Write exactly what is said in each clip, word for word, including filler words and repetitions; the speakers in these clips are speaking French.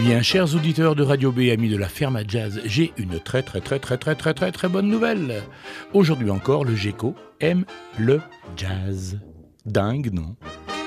bien, chers auditeurs de Radio B, amis de la Ferme à Jazz, j'ai une très très très très très très très très bonne nouvelle. Aujourd'hui encore, le Géco aime le jazz. Dingue, non ?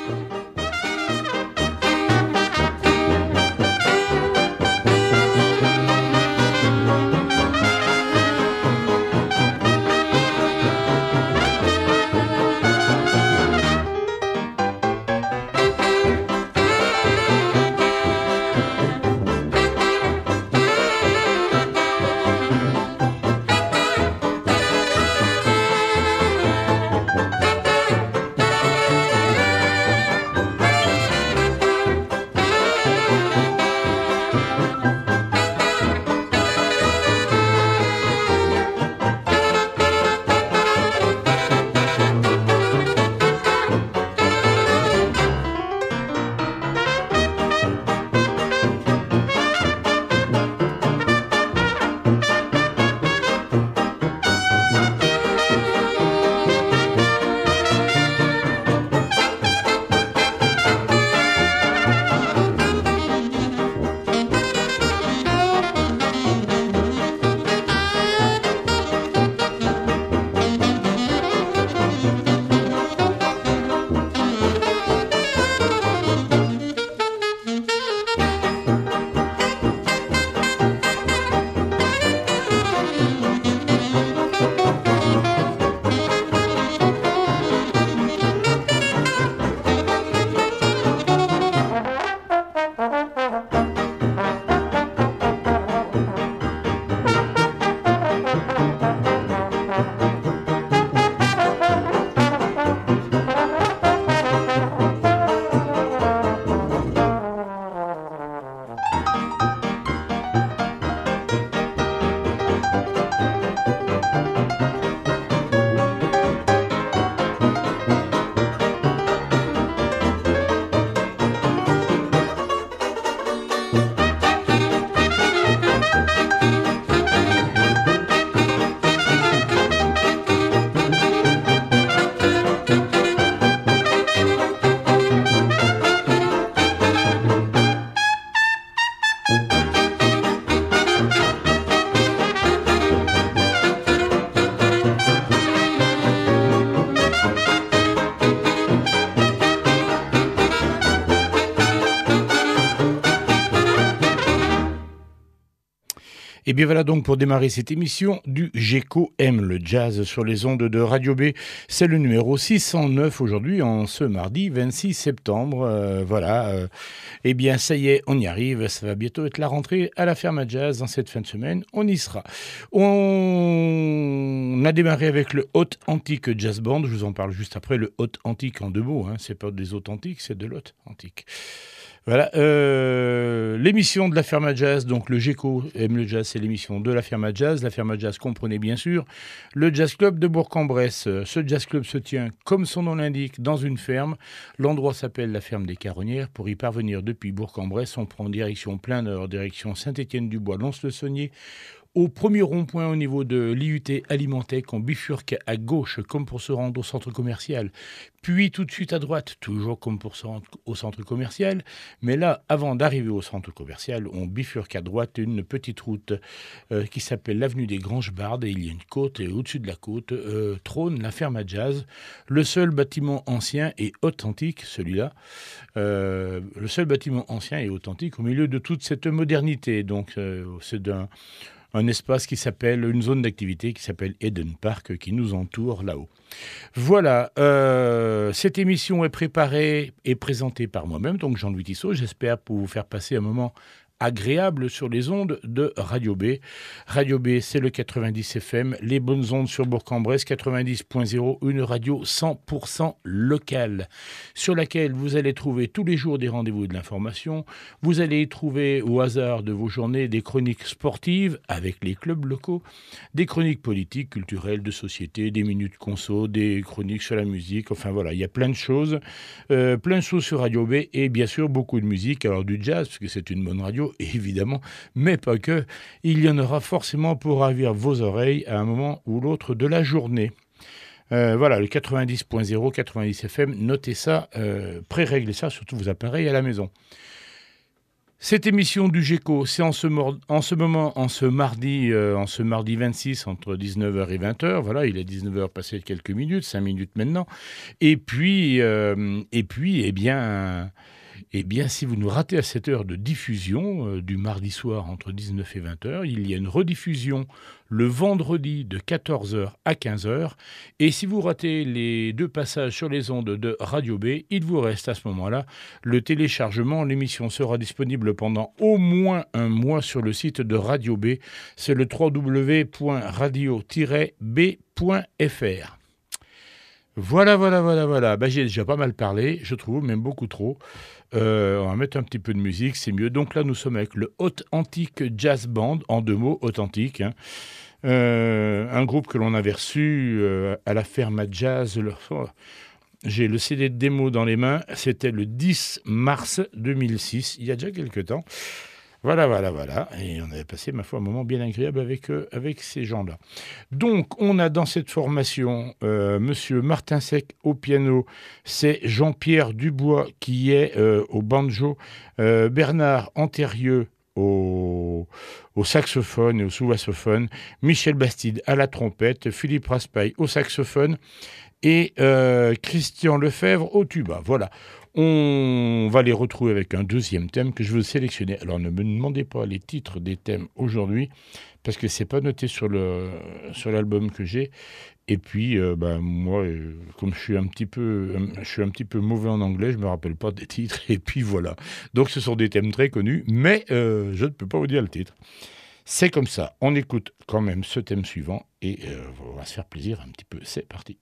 Et bien voilà donc pour démarrer cette émission du Géco aime le jazz sur les ondes de Radio B. C'est le numéro six cent neuf aujourd'hui, en ce mardi vingt-six septembre. Euh, voilà. Euh, eh bien ça y est, on y arrive. Ça va bientôt être la rentrée à la Ferme à Jazz dans cette fin de semaine. On y sera. On a démarré avec le Hot Antique Jazz Band. Je vous en parle juste après. Le Hot Antique en deux mots. Hein. C'est pas des authentiques, c'est de l'Hot Antique. Voilà, euh, l'émission de la Ferme à Jazz, donc le Géco aime le jazz, c'est l'émission de la Ferme à Jazz. La Ferme à Jazz, comprenez bien sûr, le Jazz Club de Bourg-en-Bresse. Ce Jazz Club se tient, comme son nom l'indique, dans une ferme. L'endroit s'appelle la Ferme des Caronnières. Pour y parvenir depuis Bourg-en-Bresse, on prend direction plein nord, direction Saint-Étienne-du-Bois, Lons-le-Saunier. Au premier rond-point au niveau de l'I U T Alimentec, on bifurque à gauche comme pour se rendre au centre commercial, puis tout de suite à droite, toujours comme pour se rendre au centre commercial. Mais là, avant d'arriver au centre commercial, on bifurque à droite une petite route euh, qui s'appelle l'avenue des Granges-Bardes, et il y a une côte, et au-dessus de la côte euh, trône la Ferme à Jazz, le seul bâtiment ancien et authentique, celui-là, euh, le seul bâtiment ancien et authentique au milieu de toute cette modernité. Donc euh, c'est d'un un espace qui s'appelle, une zone d'activité qui s'appelle Eden Park, qui nous entoure là-haut. Voilà, euh, cette émission est préparée et présentée par moi-même, donc Jean-Louis Tissot. J'espère pour vous faire passer un moment agréable sur les ondes de Radio B. Radio B, c'est le quatre-vingt-dix F M, les bonnes ondes sur Bourg-en-Bresse, quatre-vingt-dix point zéro, une radio cent pour cent locale, sur laquelle vous allez trouver tous les jours des rendez-vous et de l'information. Vous allez y trouver au hasard de vos journées des chroniques sportives avec les clubs locaux, des chroniques politiques, culturelles, de société, des minutes conso, des chroniques sur la musique, enfin voilà, il y a plein de choses, euh, plein de choses sur Radio B, et bien sûr beaucoup de musique, alors du jazz, parce que c'est une bonne radio, évidemment, mais pas que. Il y en aura forcément pour ravir vos oreilles à un moment ou l'autre de la journée. Euh, voilà, le quatre-vingt-dix point zéro, quatre-vingt-dix F M, notez ça, euh, pré-réglez ça sur tous vos appareils à la maison. Cette émission du GECO, c'est en ce, mor- en ce moment, en ce mardi, euh, en ce mardi vingt-six, entre dix-neuf heures et vingt heures. Voilà, il est dix-neuf heures passé de quelques minutes, cinq minutes maintenant. Et puis, euh, et puis, eh bien, eh bien, si vous nous ratez à cette heure de diffusion euh, du mardi soir entre dix-neuf et vingt heures, il y a une rediffusion le vendredi de quatorze heures à quinze heures. Et si vous ratez les deux passages sur les ondes de Radio B, il vous reste à ce moment-là le téléchargement. L'émission sera disponible pendant au moins un mois sur le site de Radio B. C'est le w w w point radio tiret b point f r. Voilà, voilà, voilà, voilà. Ben, j'ai déjà pas mal parlé, je trouve, même beaucoup trop. Euh, on va mettre un petit peu de musique, c'est mieux. Donc là, nous sommes avec le Authentique Jazz Band, en deux mots, Authentique. Hein. Euh, un groupe que l'on avait reçu euh, à la Ferma Jazz. Le... Oh, j'ai le C D de démo dans les mains. C'était le dix mars deux mille six, il y a déjà quelques temps. Voilà, voilà, voilà. Et on avait passé, ma foi, un moment bien agréable avec, euh, avec ces gens-là. Donc, on a dans cette formation euh, Monsieur Martin Sec au piano, c'est Jean-Pierre Dubois qui est euh, au banjo, euh, Bernard Antérieux au, au saxophone et au sous-bassophone, Michel Bastide à la trompette, Philippe Raspail au saxophone et euh, Christian Lefebvre au tuba. Voilà. On va les retrouver avec un deuxième thème que je veux sélectionner. Alors ne me demandez pas les titres des thèmes aujourd'hui parce que c'est pas noté sur le sur l'album que j'ai. Et puis euh, ben, moi, euh, comme je suis un petit peu, euh, je suis un petit peu mauvais en anglais, je me rappelle pas des titres. Et puis voilà. Donc ce sont des thèmes très connus, mais euh, je ne peux pas vous dire le titre. C'est comme ça. On écoute quand même ce thème suivant et euh, on va se faire plaisir un petit peu. C'est parti.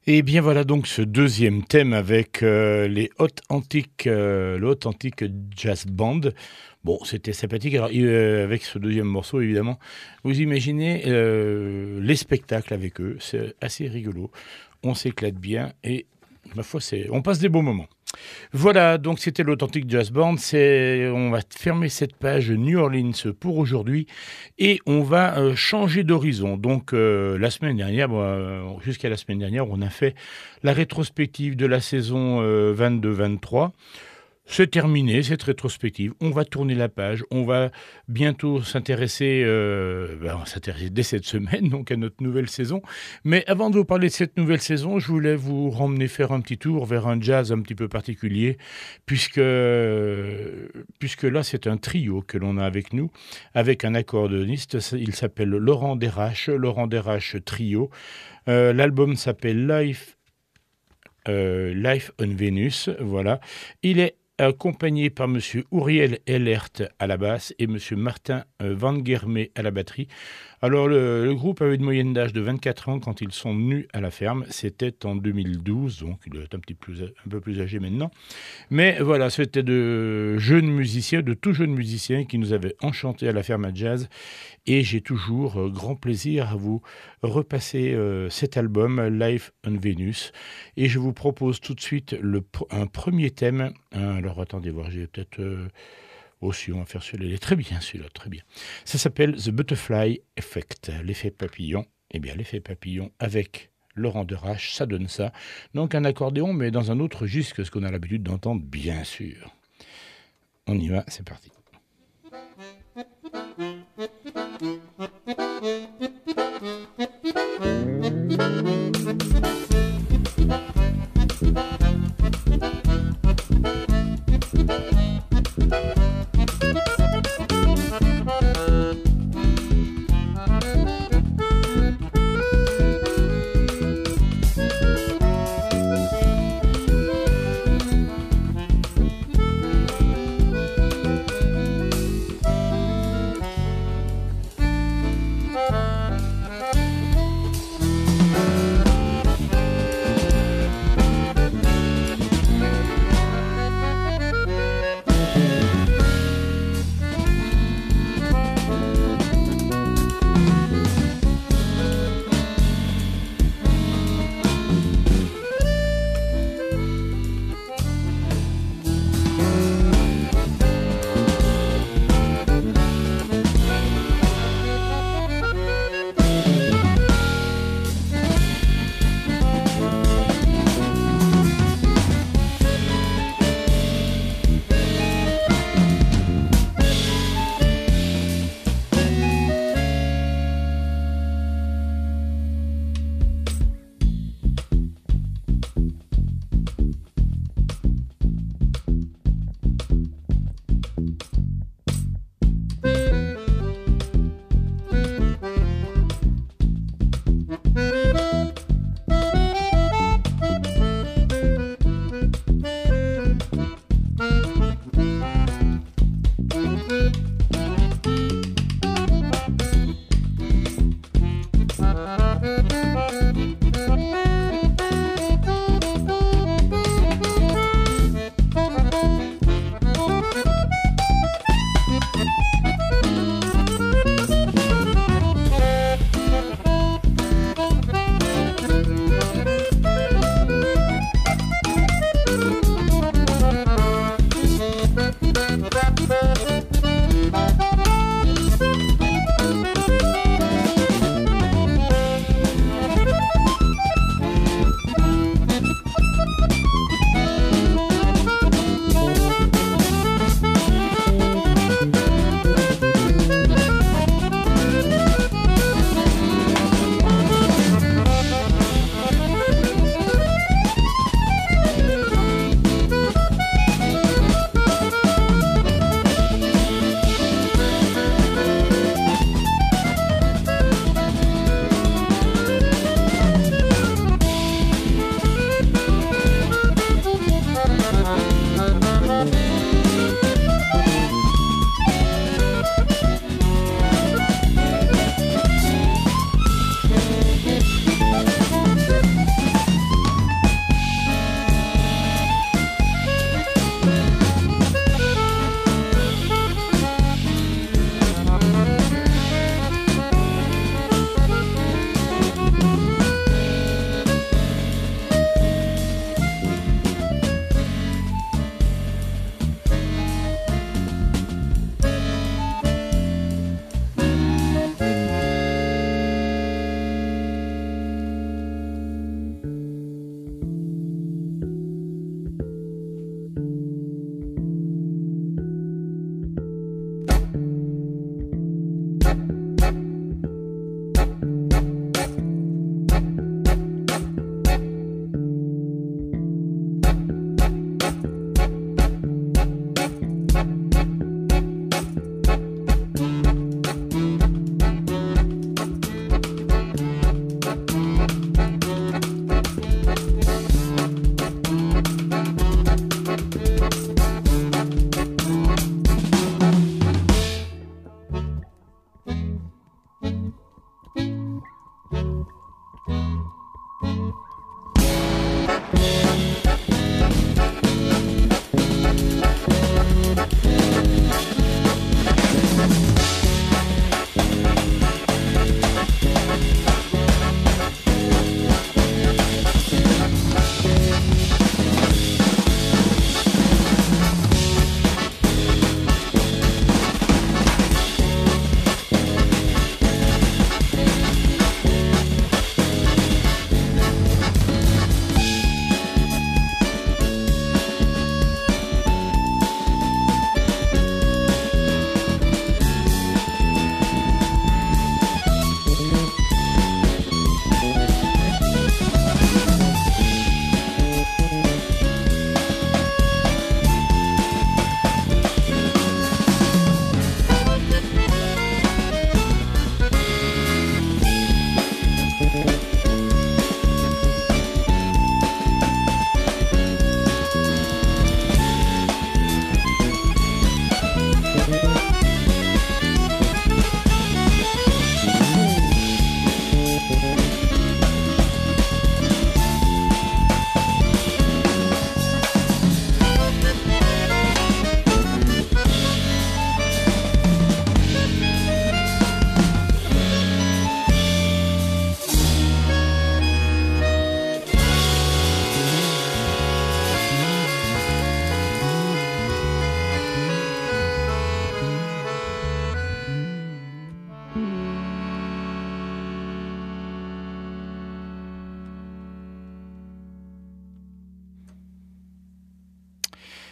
Et bien voilà donc ce deuxième thème avec euh, les Hot Antiques, euh, le Hot Antique Jazz Band. Bon, c'était sympathique. Alors, euh, avec ce deuxième morceau, évidemment, vous imaginez euh, les spectacles avec eux. C'est assez rigolo. On s'éclate bien et, ma foi, c'est, on passe des beaux moments. Voilà, donc c'était l'Authentic Jazz Band. C'est, on va fermer cette page New Orleans pour aujourd'hui et on va euh, changer d'horizon. Donc euh, la semaine dernière, bon, euh, jusqu'à la semaine dernière, on a fait la rétrospective de la saison euh, vingt-deux vingt-trois. C'est terminé, cette rétrospective. On va tourner la page. On va bientôt s'intéresser, euh, ben, on va s'intéresser dès cette semaine, donc à notre nouvelle saison. Mais avant de vous parler de cette nouvelle saison, je voulais vous ramener faire un petit tour vers un jazz un petit peu particulier, puisque, puisque là, c'est un trio que l'on a avec nous, avec un accordéoniste. Il s'appelle Laurent Desraches, Laurent Desraches Trio. Euh, l'album s'appelle Life, euh, Life on Venus. Voilà. Il est accompagné par M. Uriel Ellert à la basse et M. Martin Van Germé à la batterie. Alors, le, le groupe avait une moyenne d'âge de vingt-quatre ans quand ils sont venus à la ferme. C'était en deux mille douze, donc il est un, petit plus, un peu plus âgé maintenant. Mais voilà, c'était de jeunes musiciens, de tout jeunes musiciens qui nous avaient enchantés à la ferme à jazz. Et j'ai toujours euh, grand plaisir à vous repasser euh, cet album, Life on Venus. Et je vous propose tout de suite le, un premier thème. Hein, alors, attendez voir, j'ai peut-être... Euh, Oh si, on va faire celui-là. Il est très bien, celui-là, très bien. Ça s'appelle The Butterfly Effect, l'effet papillon. Eh bien, l'effet papillon avec Laurent Desraches, ça donne ça. Donc un accordéon, mais dans un autre registre que ce qu'on a l'habitude d'entendre, bien sûr. On y va, c'est parti.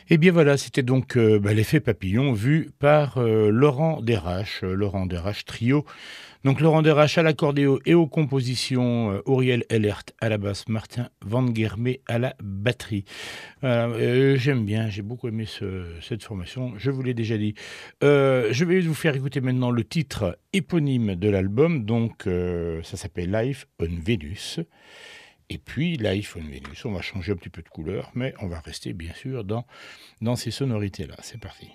Et bien voilà, c'était donc euh, bah, l'effet papillon vu par euh, Laurent Desraches, euh, Laurent Desraches Trio. Donc Laurent Desraches à l'accordéon et aux compositions, euh, Auriel Ellert à la basse, Martin Van Guermé à la batterie. Voilà, euh, j'aime bien, j'ai beaucoup aimé ce- cette formation, je vous l'ai déjà dit. Euh, je vais vous faire écouter maintenant le titre éponyme de l'album, donc euh, ça s'appelle Life on Venus. Et puis Life on Venus, on va changer un petit peu de couleur, mais on va rester bien sûr dans, dans ces sonorités-là. C'est parti.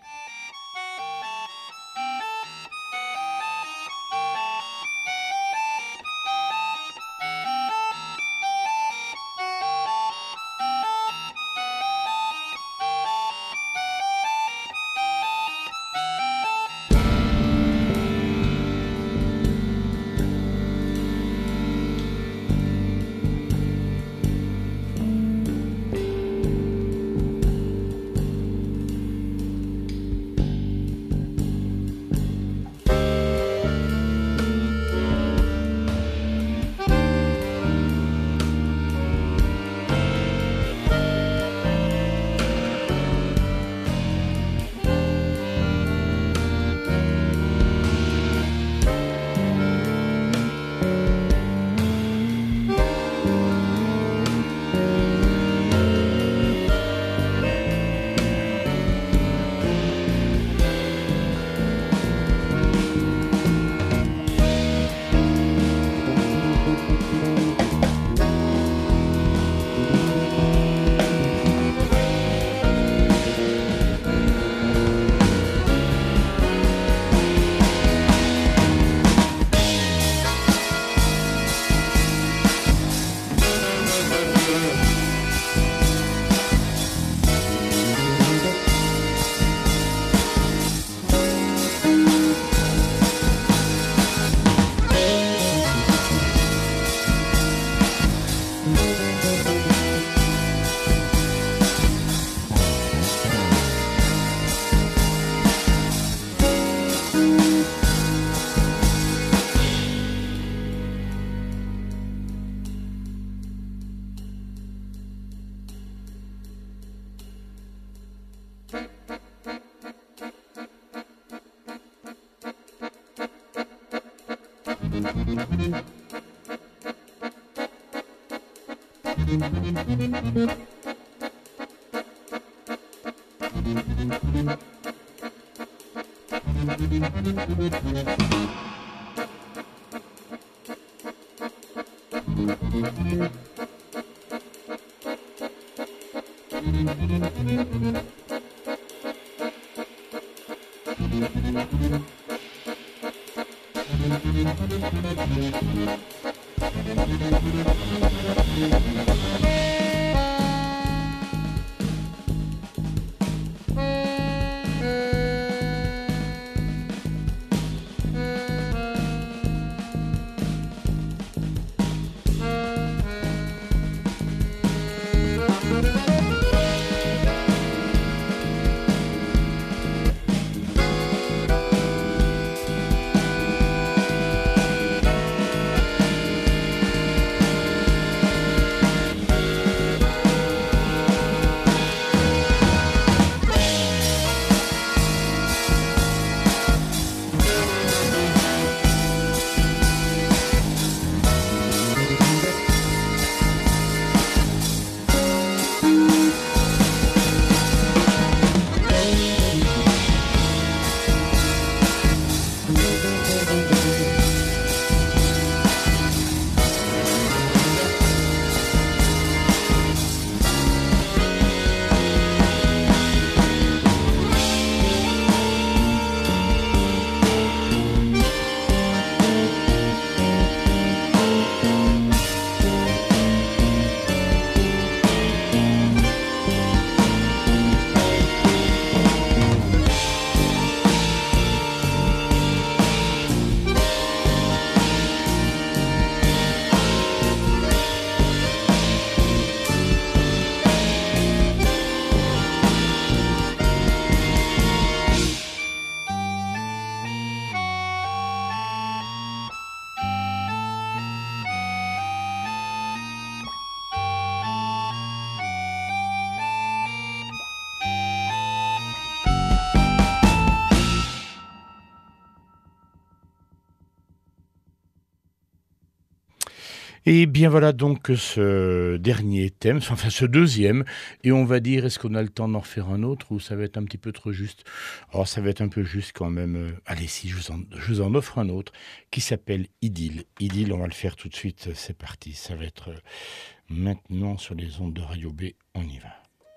Et bien voilà donc ce dernier thème, enfin ce deuxième, et on va dire, est-ce qu'on a le temps d'en refaire un autre ou ça va être un petit peu trop juste? Alors ça va être un peu juste quand même. Euh, Allez, si je vous, en, je vous en offre un autre qui s'appelle Idylle. Idylle, on va le faire tout de suite, c'est parti. Ça va être euh, maintenant sur les ondes de Radio B, on y va.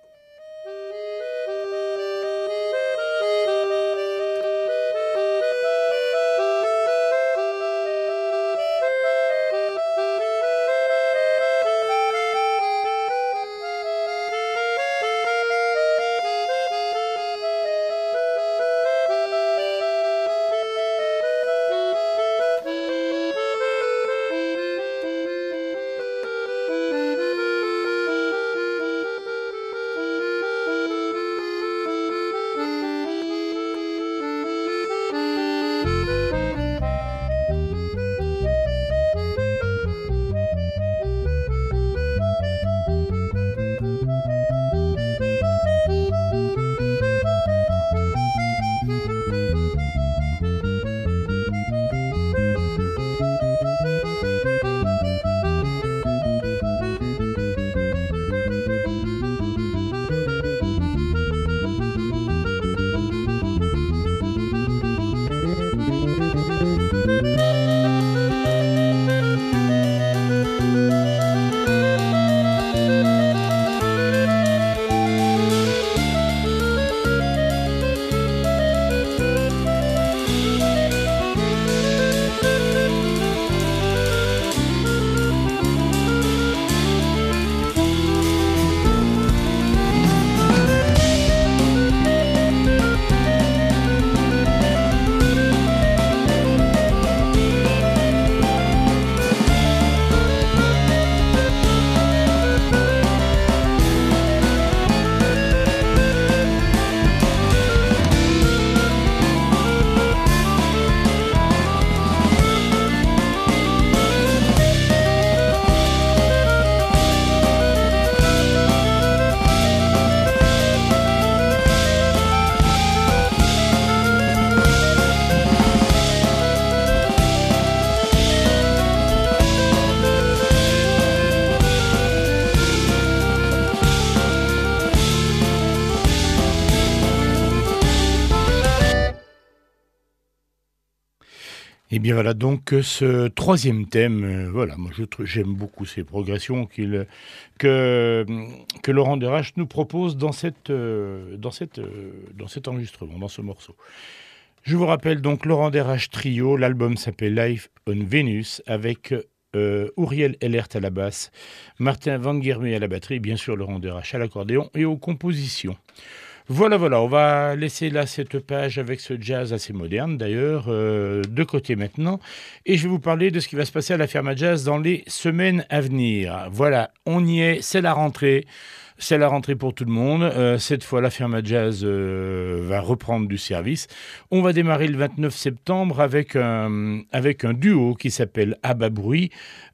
Et bien voilà donc ce troisième thème, euh, voilà, moi je trou- j'aime beaucoup ces progressions qu'il, que, que Laurent Derache nous propose dans, cette, euh, dans, cette, euh, dans cet enregistrement, dans ce morceau. Je vous rappelle donc Laurent Derache Trio, l'album s'appelle Life on Venus avec euh, Uriel Ellert à la basse, Martin Van Guermé à la batterie, bien sûr Laurent Derache à l'accordéon et aux compositions. Voilà, voilà, on va laisser là cette page avec ce jazz assez moderne d'ailleurs, euh, de côté maintenant, et je vais vous parler de ce qui va se passer à la Ferma Jazz dans les semaines à venir. Voilà, on y est, c'est la rentrée. C'est la rentrée pour tout le monde. Euh, cette fois, la Ferma Jazz euh, va reprendre du service. On va démarrer le vingt-neuf septembre avec un, avec un duo qui s'appelle Abba Bruit,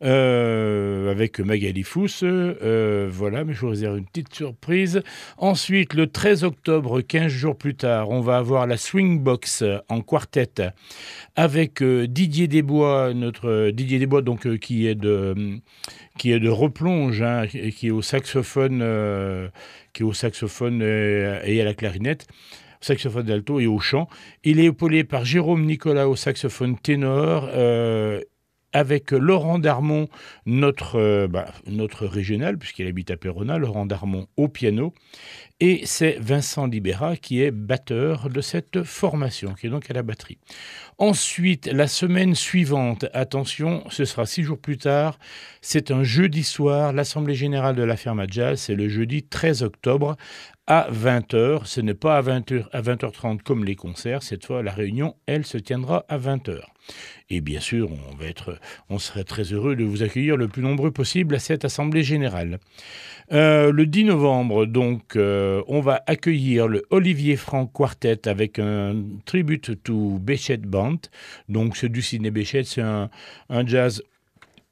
euh, avec Magali Fous. Euh, voilà, mais je vous réserve une petite surprise. Ensuite, le treize octobre, quinze jours plus tard, on va avoir la Swing Box en quartet avec euh, Didier Desbois, notre euh, Didier Desbois, donc euh, qui est de qui est de replonge, hein, qui est au saxophone, euh, qui est au saxophone euh, et à la clarinette, au saxophone d'alto et au chant. Il est épaulé par Jérôme Nicolas au saxophone ténor, euh, avec Laurent Darmon, notre, euh, bah, notre régional, puisqu'il habite à Péronne, Laurent Darmon au piano. Et c'est Vincent Libera qui est batteur de cette formation, qui est donc à la batterie. Ensuite, la semaine suivante, attention, ce sera six jours plus tard, c'est un jeudi soir, l'Assemblée Générale de la Ferma Jazz, c'est le jeudi treize octobre à vingt heures. Ce n'est pas à vingt heures, à vingt heures trente comme les concerts, cette fois la réunion, elle, se tiendra à vingt heures. Et bien sûr, on, va être, on serait très heureux de vous accueillir le plus nombreux possible à cette Assemblée Générale. Euh, le dix novembre, donc, euh, on va accueillir le Olivier Franck Quartet avec un tribute to Béchette Band. Donc, c'est du ciné Béchette, c'est un, un jazz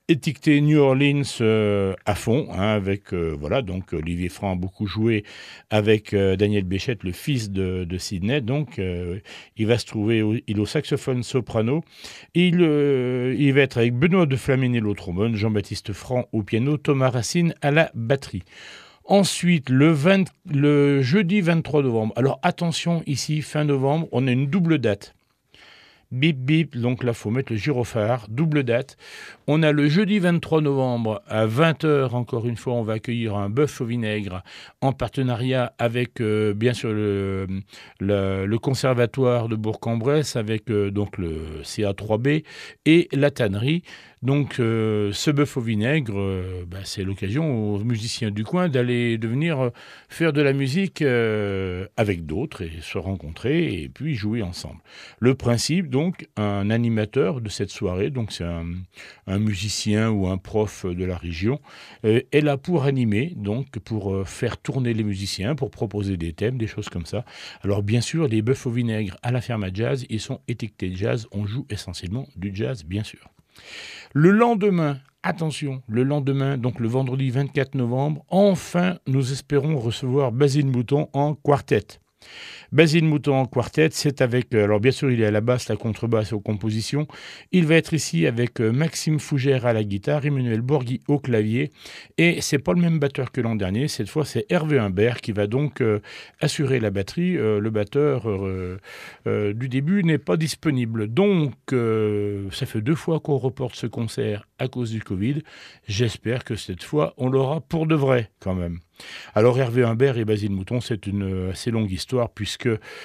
étiqueté New Orleans euh, à fond, hein, avec, euh, voilà, donc Olivier Franc a beaucoup joué avec euh, Daniel Béchette, le fils de, de Sidney, donc euh, il va se trouver, au, il est au saxophone soprano, il, euh, il va être avec Benoît de Flaminel au trombone, Jean-Baptiste Franc au piano, Thomas Racine à la batterie. Ensuite, le, vingt, le jeudi vingt-trois novembre, alors attention ici, fin novembre, on a une double date. Bip bip, donc là, il faut mettre le gyrophare, double date. On a le jeudi vingt-trois novembre à vingt heures, encore une fois, on va accueillir un bœuf au vinaigre en partenariat avec, euh, bien sûr, le, le, le conservatoire de Bourg-en-Bresse, avec euh, donc le C A trois B et la tannerie. Donc, euh, ce bœuf au vinaigre, euh, bah, c'est l'occasion aux musiciens du coin d'aller de venir euh, faire de la musique euh, avec d'autres et se rencontrer et puis jouer ensemble. Le principe, donc, un animateur de cette soirée, donc c'est un, un musicien ou un prof de la région, euh, est là pour animer, donc pour euh, faire tourner les musiciens, pour proposer des thèmes, des choses comme ça. Alors, bien sûr, les bœufs au vinaigre à la ferme à jazz, ils sont étiquetés jazz, on joue essentiellement du jazz, bien sûr. Le lendemain, attention, le lendemain, donc le vendredi vingt-quatre novembre, enfin, nous espérons recevoir Basile Mouton en quartet. Basile Mouton en quartet, c'est avec, alors bien sûr il est à la basse, la contrebasse aux compositions, il va être ici avec Maxime Fougère à la guitare, Emmanuel Borghi au clavier, et c'est pas le même batteur que l'an dernier, cette fois c'est Hervé Humbert qui va donc euh, assurer la batterie, euh, le batteur euh, euh, du début n'est pas disponible, donc euh, ça fait deux fois qu'on reporte ce concert à cause du Covid, j'espère que cette fois on l'aura pour de vrai quand même. Alors Hervé Humbert et Basile Mouton, c'est une assez longue histoire puisque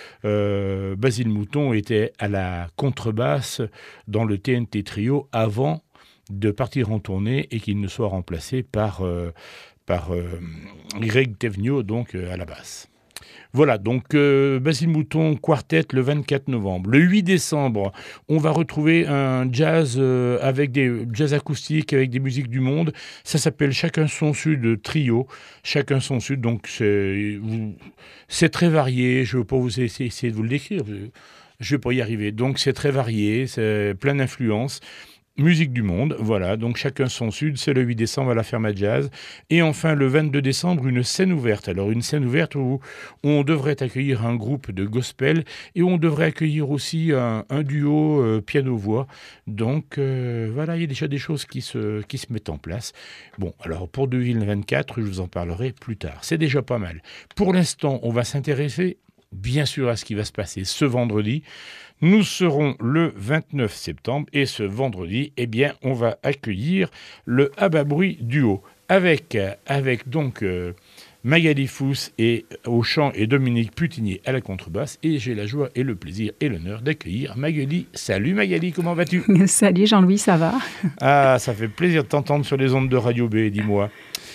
euh, Basile Mouton était à la contrebasse dans le T N T Trio avant de partir en tournée et qu'il ne soit remplacé par, euh, par euh, Greg Tevnio, donc euh, à la basse. Voilà, donc euh, Basile Mouton, quartet le vingt-quatre novembre. Le huit décembre, on va retrouver un jazz euh, avec des jazz acoustiques, avec des musiques du monde. Ça s'appelle Chacun son sud trio. Chacun son sud, donc c'est, c'est très varié. Je ne vais pas vous essayer, essayer de vous le décrire. Je ne vais pas y arriver. Donc c'est très varié, c'est plein d'influences. Musique du monde, voilà, donc Chacun son sud, c'est le huit décembre à la ferme à jazz. Et enfin, le vingt-deux décembre, une scène ouverte. Alors, une scène ouverte où on devrait accueillir un groupe de gospel et où on devrait accueillir aussi un, un duo euh, piano-voix. Donc, euh, voilà, il y a déjà des choses qui se, qui se mettent en place. Bon, alors, pour deux mille vingt-quatre, je vous en parlerai plus tard. C'est déjà pas mal. Pour l'instant, on va s'intéresser, bien sûr, à ce qui va se passer ce vendredi. Nous serons le vingt-neuf septembre et ce vendredi, eh bien, on va accueillir le Ababruit Duo avec, avec donc euh, Magali Fous et, au chant et Dominique Putinier à la contrebasse. Et j'ai la joie et le plaisir et l'honneur d'accueillir Magali. Salut Magali, comment vas-tu ? Salut Jean-Louis, ça va ? Ah, ça fait plaisir de t'entendre sur les ondes de Radio B, dis-moi.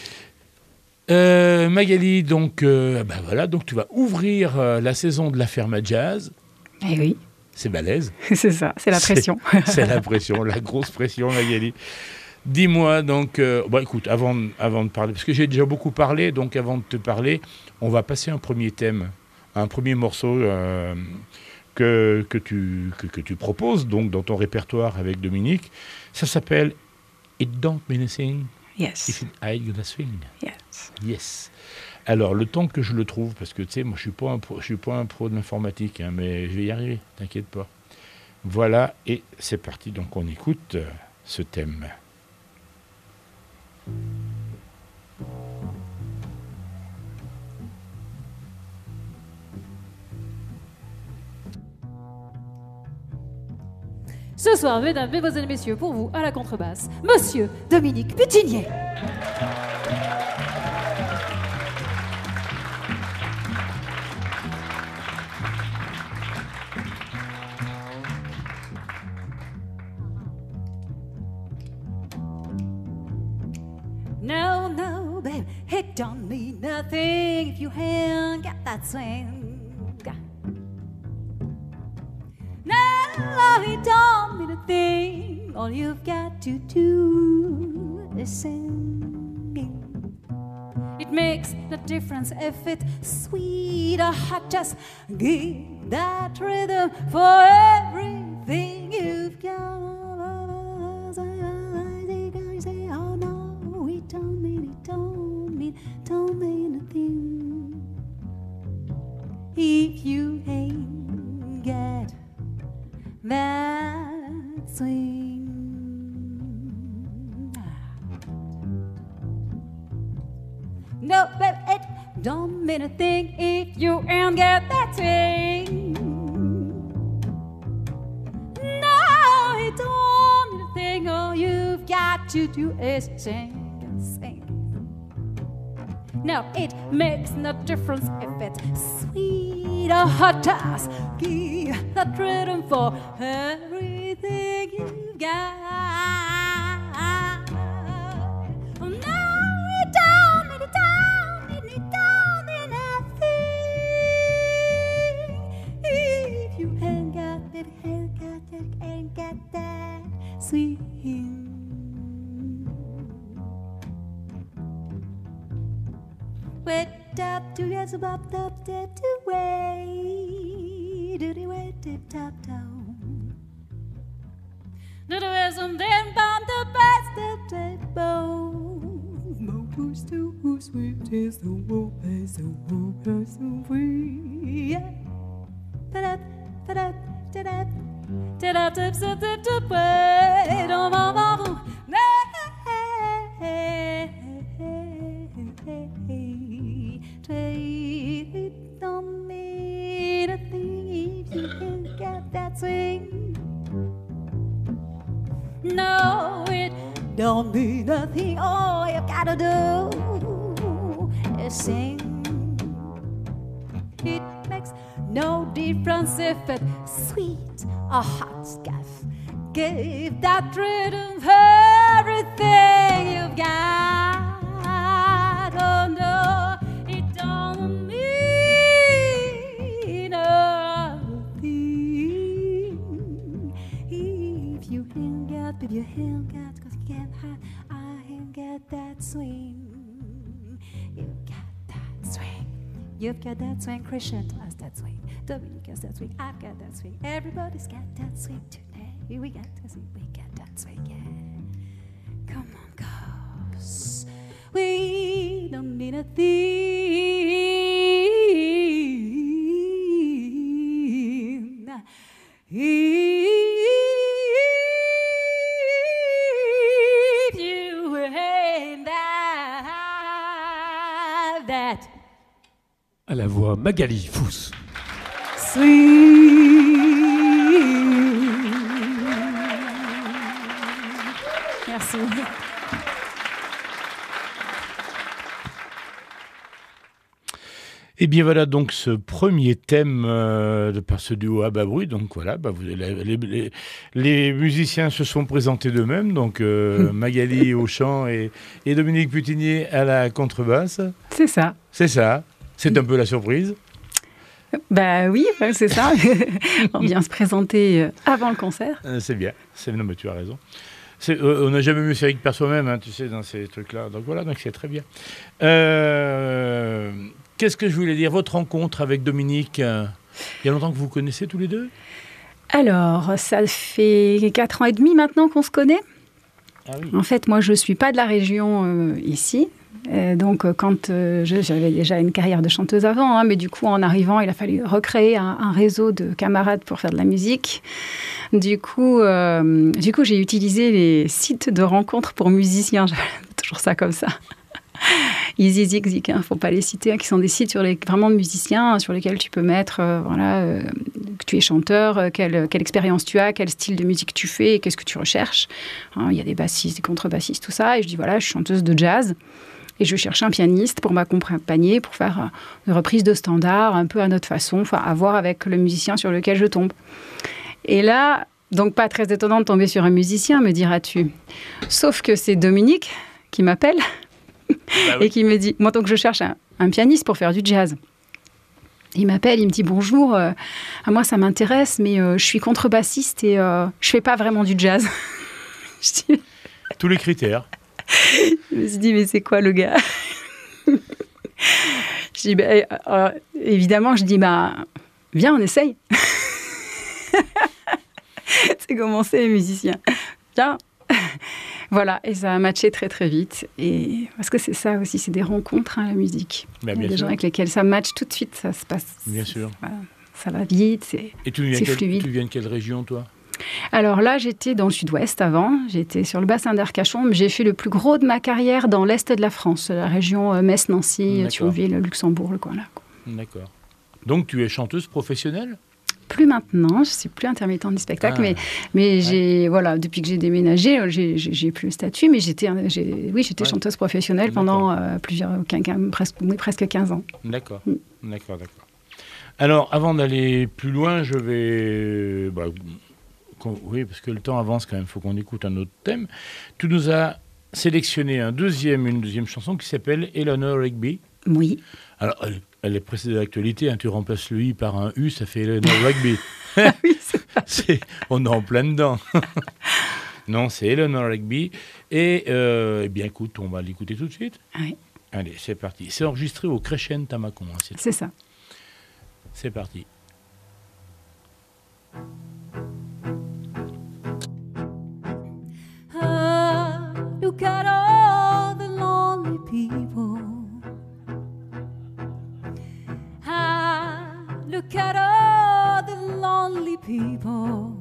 Euh, Magali, donc, euh, ben voilà, donc tu vas ouvrir euh, la saison de la ferme à jazz. Eh oui. C'est balèze. C'est ça, c'est la pression. C'est, c'est la pression, la grosse pression, Magali. Dis-moi donc, euh, bon, écoute, avant, avant de parler, parce que j'ai déjà beaucoup parlé, donc avant de te parler, on va passer un premier thème, un premier morceau euh, que, que, tu, que, que tu proposes donc dans ton répertoire avec Dominique. Ça s'appelle It Don't Mean a Thing Yes. If It Ain't Gonna Swing. Yes. Yes. Alors, le temps que je le trouve, parce que tu sais, moi je ne suis pas un pro, je suis pas un pro de l'informatique, hein, mais je vais y arriver, t'inquiète pas. Voilà, et c'est parti, donc on écoute euh, ce thème. Ce soir, mesdames, mesdemoiselles, messieurs, pour vous, à la contrebasse, Monsieur Dominique Putinier. No, no, babe, it don't mean nothing if you ain't got that swing. No, it don't mean a thing. All you've got to do is sing. It makes no difference if it's sweet or hot. Just give that rhythm for everything you've got. don't mean a thing if you ain't got that swing. No, baby, it don't mean a thing if you ain't got that swing. No, it don't mean a thing. All you've got to do is sing and sing. Now it makes no difference if it's sweet or hot toss. Give that rhythm for everything you've got. Oh, no, it don't mean it don't mean it don't mean nothing if you ain't got that, ain't got that, ain't got that sweet. Wait up to yes up up step to way do the way tip top down do the way some then bomb the best step step boom mo push to who sweet is the wo is the wo is the free yeah da da da da da da da da tip step step to way don't bomb bomb it don't mean a thing if you can get that swing. No, it don't mean a thing. All you gotta do is sing. It makes no difference if it's sweet or hot stuff. Give that rhythm everything you've got. Oh no, it don't mean a thing if you ain't got, if you ain't got, 'cause you can't hide. I ain't got that swing. You've got that swing. You've got that swing. Christian has that swing. Dominic has that swing. I've got that swing. Everybody's got that swing today. We got that swing. We got that swing. Yeah. Come on, 'cause we don't mean a thing if you ain't that, that À la voix Magali Fous. sweet. Merci. Et bien voilà donc ce premier thème euh, de par ce duo à bas bruit. Donc voilà, bah, vous, les, les, les, les musiciens se sont présentés d'eux-mêmes. Donc euh, Magali au chant et, et Dominique Putinier à la contrebasse. C'est ça. C'est ça. C'est un peu la surprise. Bah oui, c'est ça. On vient se présenter avant le concert. Euh, c'est bien. C'est, non mais tu as raison. C'est, euh, on n'a jamais mieux servi que par soi-même, hein, tu sais, dans ces trucs-là. Donc voilà, donc c'est très bien. Euh, qu'est-ce que je voulais dire ? Votre rencontre avec Dominique, euh, il y a longtemps que vous vous connaissez tous les deux ? Alors, ça fait quatre ans et demi maintenant qu'on se connaît. Ah oui. En fait, moi, je ne suis pas de la région euh, ici. Euh, donc, euh, quand euh, je, j'avais déjà une carrière de chanteuse avant, hein, mais du coup, en arrivant, il a fallu recréer un, un réseau de camarades pour faire de la musique. Du coup, euh, du coup, j'ai utilisé les sites de rencontres pour musiciens. J'appelle toujours ça comme ça. Easy Zik Zik, il hein, ne faut pas les citer, hein, qui sont des sites sur les, vraiment de musiciens, sur lesquels tu peux mettre euh, voilà, euh, que tu es chanteur, euh, quelle, quelle expérience tu as, quel style de musique tu fais, et qu'est-ce que tu recherches. Hein, il y a des bassistes, des contrebassistes, tout ça. Et je dis, voilà, je suis chanteuse de jazz. Et je cherche un pianiste pour m'accompagner, pour faire une reprise de standard, un peu à notre façon, enfin, à voir avec le musicien sur lequel je tombe. Et là, donc pas très étonnant de tomber sur un musicien, me diras-tu. Sauf que c'est Dominique qui m'appelle bah oui. et qui me dit, moi donc je cherche un, un pianiste pour faire du jazz. Il m'appelle, il me dit bonjour, euh, à moi ça m'intéresse, mais euh, je suis contrebassiste et euh, je fais pas vraiment du jazz. Je dis, tous les critères. Je me suis dit, mais c'est quoi le gars ? Je dis, bah, euh, évidemment, je dis, bah, viens, on essaye. C'est comment c'est, les musiciens. Viens. Voilà, et ça a matché très très vite. Et parce que c'est ça aussi, c'est des rencontres, hein, la musique. Bah, Il y a bien des sûr. gens avec lesquels ça match tout de suite, ça se passe. Bien sûr. Voilà, ça va vite, c'est, Et tu viens, c'est quel- fluide. tu viens de quelle région, toi? Alors là, j'étais dans le sud-ouest avant, j'étais sur le bassin d'Arcachon, mais j'ai fait le plus gros de ma carrière dans l'est de la France, la région euh, Metz, Nancy, D'accord. Thionville, Luxembourg, le coin là. quoi. D'accord. Donc, tu es chanteuse professionnelle? Plus maintenant, je suis plus intermittente du spectacle, Ah. mais, mais j'ai, voilà, depuis que j'ai déménagé, j'ai, j'ai, j'ai plus le statut, mais j'étais, j'ai, oui, j'étais Ouais. chanteuse professionnelle pendant euh, plusieurs, quin- quin- presque, oui, presque quinze ans. D'accord, Mm. d'accord, d'accord. Alors, avant d'aller plus loin, je vais... bah, qu'on- oui, parce que le temps avance quand même, il faut qu'on écoute un autre thème. Tu nous as sélectionné un deuxième, une deuxième chanson qui s'appelle Eleanor Rigby. Oui. Alors, elle, elle est précédée d'actualité, hein, tu remplaces le I par un U, ça fait Eleanor Rigby. oui, c'est C'est- on est en plein dedans. Non, c'est Eleanor Rigby. Et, euh, eh bien, écoute, on va l'écouter tout de suite. Oui, Allez, c'est parti. C'est enregistré au Crescent Tamacon. Hein, c'est, c'est ça. c'est parti. Ah, look at all the lonely people. Ah, look at all the lonely people.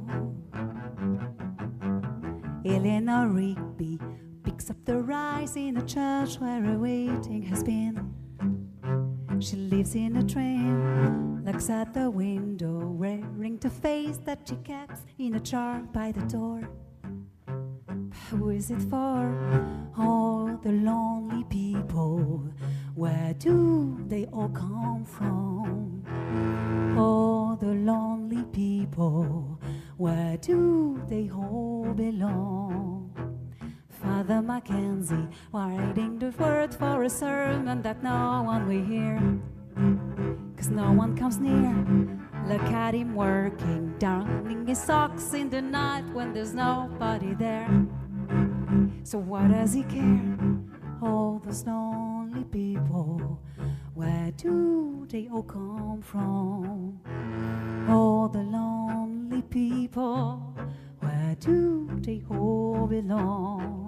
Eleanor Rigby picks up the rice in a church where a waiting has been. She lives in a train, looks at the window, wearing the face that she kept in a jar by the door. Who is it for? All the lonely people. Where do they all come from? All the lonely people. Where do they all belong? Father Mackenzie, writing the word for a sermon that no one will hear. Cause no one comes near. Look at him working, darning his socks in the night when there's nobody there. So what does he care? All those lonely people, where do they all come from? All the lonely people, where do they all belong?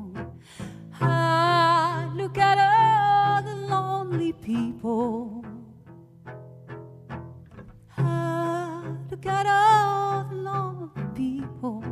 Ah, look at all the lonely people. Ah, look at all the lonely people.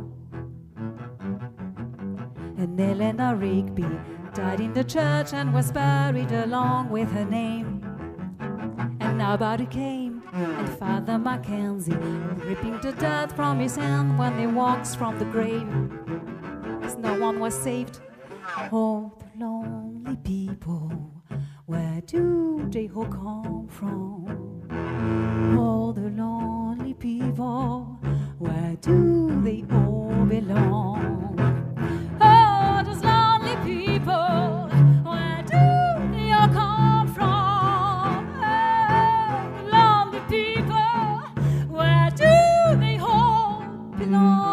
And Eleanor Rigby died in the church and was buried along with her name. And nobody came, and Father Mackenzie ripping the dirt from his hand when he walks from the grave. 'Cause no one was saved. Oh, the lonely people, where do they all come from? Oh, the lonely people, where do they all belong? Oh, those lonely people, where do they all come from? Oh, the lonely people, where do they all belong?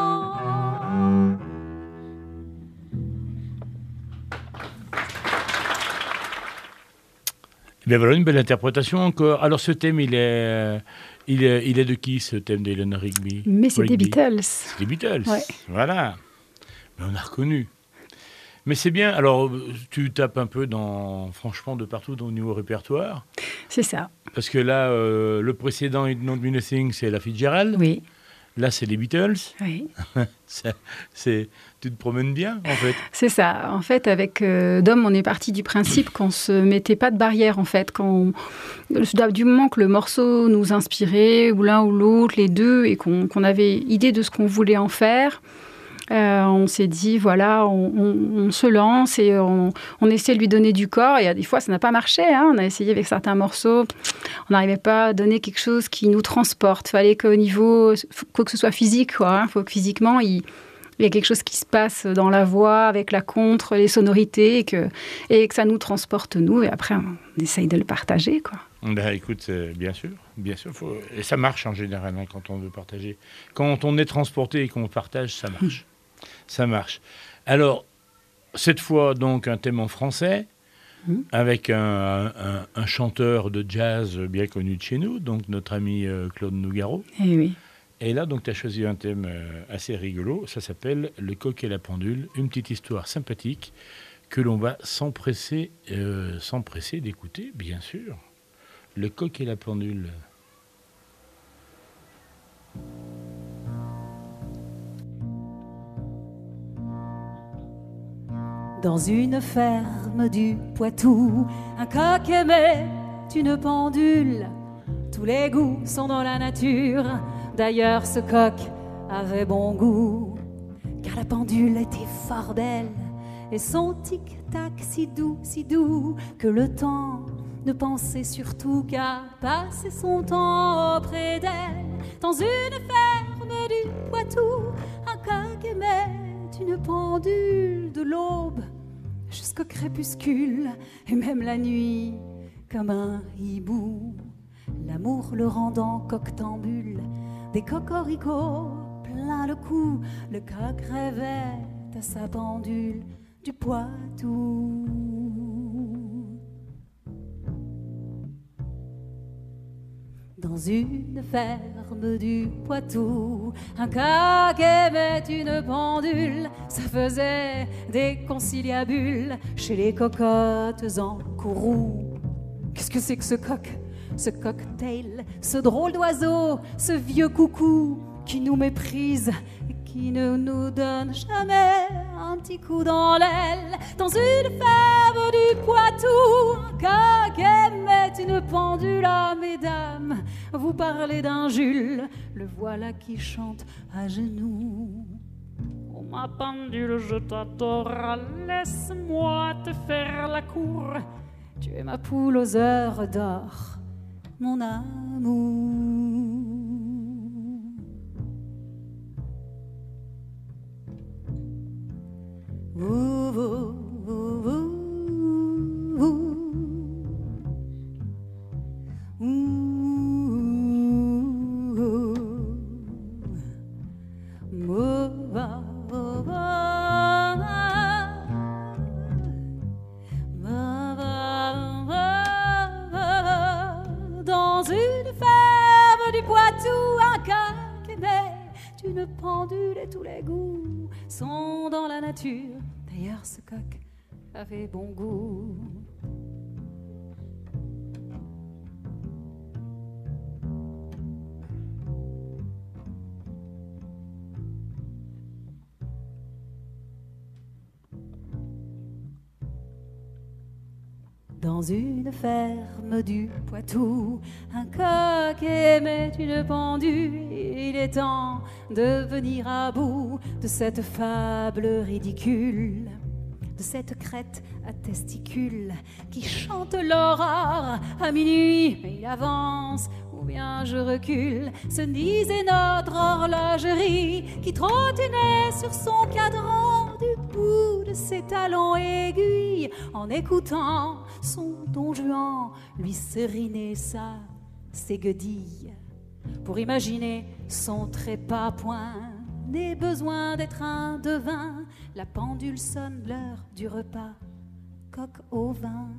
Eh bien, voilà une belle interprétation encore. Alors, ce thème, il est, il est, il est de qui, ce thème d'Eleanor Rigby? Mais c'est des Rigby. Beatles. C'est des Beatles. Ouais. Voilà. Mais on a reconnu. Mais c'est bien. Alors, tu tapes un peu dans, franchement, de partout au niveau répertoire. C'est ça. Parce que là, euh, le précédent, It Not Be Nothing, c'est la Fitzgerald. Oui. Là, c'est les Beatles. Oui. c'est, c'est, tu te promènes bien, en fait. C'est ça. En fait, avec euh, Dom, on est parti du principe qu'on ne se mettait pas de barrière, en fait. Quand on, du moment que le morceau nous inspirait, ou l'un ou l'autre, les deux, et qu'on, qu'on avait idée de ce qu'on voulait en faire, euh, on s'est dit, voilà, on, on, on se lance et on, on essaie de lui donner du corps. Et des fois, ça n'a pas marché. Hein. On a essayé avec certains morceaux. On n'arrivait pas à donner quelque chose qui nous transporte. Il fallait qu'au niveau, faut que ce soit physique, quoi. Il faut que physiquement, il... Il y a quelque chose qui se passe dans la voix, avec la contre, les sonorités, et que, et que ça nous transporte, nous. Et après, on essaye de le partager, quoi. Ben, écoute, euh, bien sûr, bien sûr. Faut... Et ça marche en général hein, quand on veut partager. Quand on est transporté et qu'on partage, ça marche. Mmh. Ça marche. Alors, cette fois, donc, un thème en français, mmh. avec un, un, un chanteur de jazz bien connu de chez nous, donc notre ami euh, Claude Nougaro. Eh oui. Et là, donc, tu as choisi un thème euh, assez rigolo. Ça s'appelle Le coq et la pendule. Une petite histoire sympathique que l'on va s'empresser, euh, s'empresser d'écouter, bien sûr. Le coq et la pendule. Dans une ferme du Poitou, un coq aimait une pendule. Tous les goûts sont dans la nature. D'ailleurs, ce coq avait bon goût, car la pendule était fort belle, et son tic-tac si doux, si doux, que le temps ne pensait surtout qu'à passer son temps auprès d'elle. Dans une ferme du Poitou, un coq aimait une pendule. De l'aube jusqu'au crépuscule, et même la nuit comme un hibou. L'amour le rendant coctambule, des cocoricots plein le cou, le coq rêvait à sa pendule du Poitou. Dans une ferme du Poitou, un coq aimait une pendule. Ça faisait des conciliabules chez les cocottes en courroux. Qu'est-ce que c'est que ce coq, ce cocktail, ce drôle d'oiseau, ce vieux coucou qui nous méprise et qui ne nous donne jamais un petit coup dans l'aile. Dans une ferme du Poitou, un coq aimait une pendule. Ah, mesdames, vous parlez d'un Jules, le voilà qui chante à genoux. Oh, ma pendule, je t'adore, laisse-moi te faire la cour. Tu es ma poule aux heures d'or, mon amour. Ouh, ouh, ouh, ouh, ouh, ouh, ouh, dans une ferme du Poitou, un coq aimait une pendule, et tous les goûts sont dans la nature. D'ailleurs, ce coq avait bon goût. Dans une ferme du Poitou, un coq aimait une pendule. Il est temps de venir à bout de cette fable ridicule, de cette crête à testicules qui chante l'aurore à minuit. Mais il avance ou bien je recule, se disait notre horlogerie qui trottinait sur son cadran du bout de ses talons aiguilles, en écoutant son don Juan lui seriner sa ses guedilles. Pour imaginer son trépas point, n'est besoin d'être un devin. La pendule sonne l'heure du repas, coq au vin.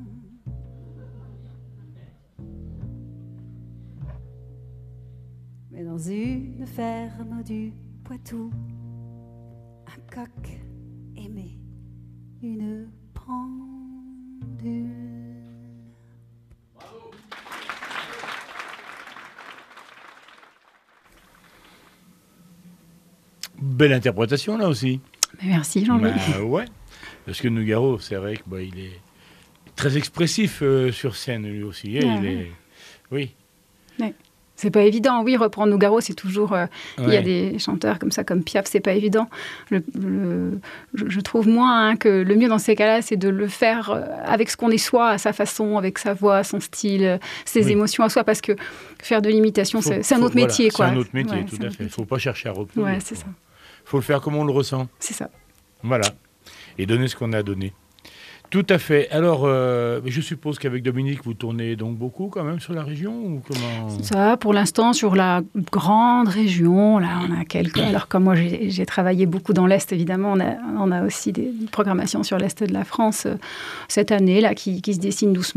Mais dans une ferme du Poitou, un coq aimait une pendule. Belle interprétation là aussi. Merci Jean-Louis. Bah, ouais, parce que Nougaro, c'est vrai que bah, il est très expressif euh, sur scène lui aussi. Ah, il ouais. est... Oui. Ouais. C'est pas évident, oui, reprendre Nougaro, c'est toujours... Euh, Ouais. Il y a des chanteurs comme ça, comme Piaf, c'est pas évident. Le, le, je, je trouve moins hein, que le mieux dans ces cas-là, c'est de le faire euh, avec ce qu'on est soi, à sa façon, avec sa voix, son style, euh, ses Oui. émotions à soi, parce que faire de l'imitation, Faut- c'est, c'est un faut- autre voilà, métier, quoi. C'est un autre métier, Ouais, tout c'est un à autre fait. Il ne métier. faut pas chercher à reproduire. Ouais, c'est ça. Il faut le faire comme on le ressent. C'est ça. Voilà. Et donner ce qu'on a donné. Tout à fait. Alors, euh, je suppose qu'avec Dominique, vous tournez donc beaucoup quand même sur la région ou comment... Ça, pour l'instant, sur la grande région, là, on a quelques... Alors, comme moi, j'ai, j'ai travaillé beaucoup dans l'Est, évidemment, on a, on a aussi des programmations sur l'Est de la France euh, cette année, là, qui, qui se dessinent doucement, des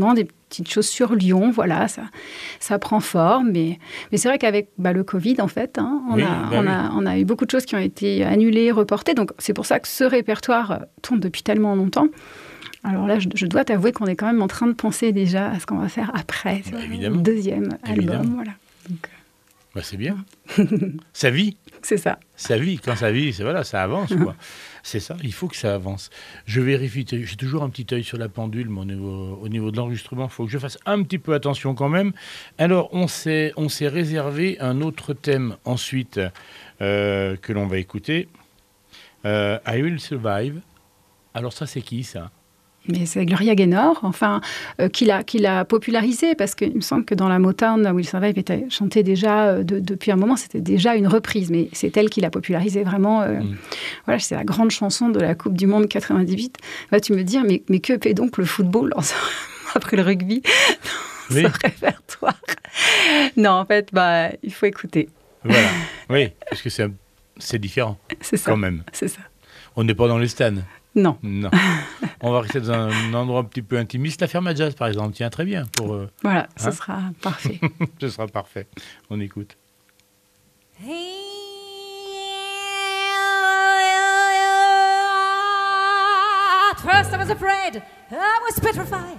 petites choses sur Lyon, voilà, ça, ça prend forme. Mais, mais c'est vrai qu'avec bah, le Covid, en fait, hein, on, oui, a, bah on, oui. a, on a eu beaucoup de choses qui ont été annulées, reportées. Donc, c'est pour ça que ce répertoire tourne depuis tellement longtemps. Alors là, je, je dois t'avouer qu'on est quand même en train de penser déjà à ce qu'on va faire après, Bah, le évidemment. deuxième Évidemment. album. Voilà. Donc, Bah, c'est bien. Ça vit. c'est ça. Ça vit. Quand ça vit, c'est, voilà, ça avance, quoi. C'est ça, il faut que ça avance. Je vérifie, j'ai toujours un petit œil sur la pendule, mais au niveau, au niveau de l'enregistrement, il faut que je fasse un petit peu attention quand même. Alors, on s'est, on s'est réservé un autre thème ensuite euh, que l'on va écouter. Euh, I Will Survive. Alors ça, c'est qui, ça ? Mais c'est Gloria Gaynor, enfin, euh, qui, l'a, qui l'a popularisé, parce qu'il me semble que dans la Motown, Will Survive était chanté déjà, euh, de, depuis un moment, c'était déjà une reprise, mais c'est elle qui l'a popularisé vraiment. Euh, mmh. Voilà, c'est la grande chanson de la Coupe du Monde quatre-vingt-dix-huit. Vas-tu me dire, mais, mais que fait donc le football en, après le rugby dans oui. ce répertoire ? Non, en fait, bah, il faut écouter. Voilà, oui, parce que c'est, c'est différent, c'est ça. Quand même. C'est ça. On n'est pas dans les stades. Non. Non. On va rester dans un endroit un petit peu intimiste. La ferme à jazz, par exemple, tient très bien. Pour, euh, voilà, hein ce sera parfait. Ce sera parfait. On écoute. At first I was afraid, I was petrified.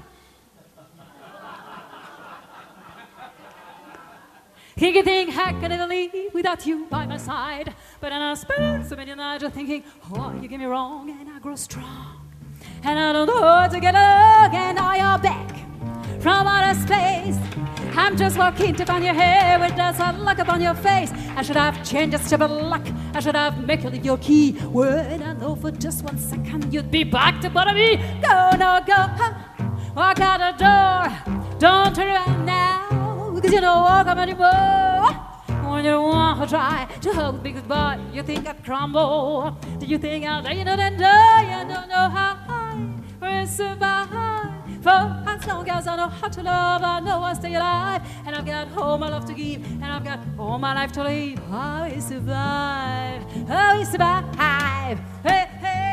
You think how can I live without you by my side? But then I spent so many nights thinking, oh, you get me wrong, and I grow strong. And I don't know how to get along, and now you're back from outer space. I'm just walking to find your hair with just a look upon your face. I should have changed your stupid luck. I should have made you leave your key. When I know for just one second you'd be back to bother me. Go, no, go, huh? Walk out the door. Don't turn around now, because you don't walk up anymore. When you want to try to hold me goodbye, you think I'd crumble. Do you think I'll die, you know, then die? I don't know how I will survive. For as long as I know how to love, I know I'll stay alive. And I've got all my love to give, and I've got all my life to live. I will survive, I will survive. Hey, hey.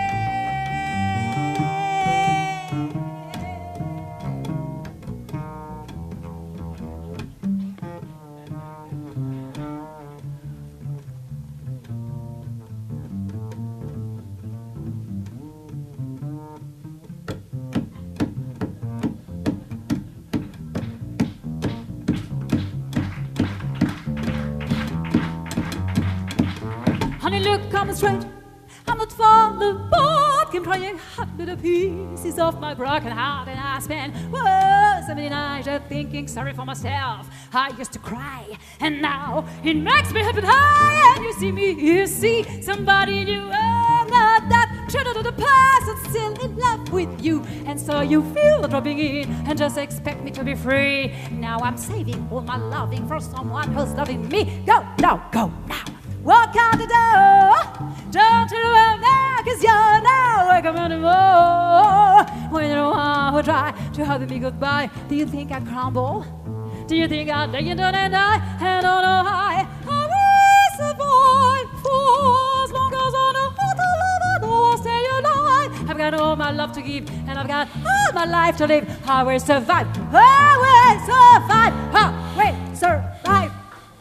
Look, I'm straight, I'm not falling apart. I'm trying hard with the pieces of my broken heart. And I spent oh, so many nights thinking sorry for myself. I used to cry, and now it makes me happy high. And you see me, you see somebody new. I'm not that traitor to the past, I'm still in love with you. And so you feel dropping in and just expect me to be free. Now I'm saving all my loving for someone who's loving me. Go, now, go, now. Walk out the door, don't turn around now, cause you're not welcome anymore. When you're one who try to hug me goodbye, do you think I crumble? Do you think I'll lay you down and die? And on a high, I will survive for as long as I know how to love, I know I'll stay alive. I've got all my love to give, and I've got all my life to live. I will survive, I will survive, I will survive.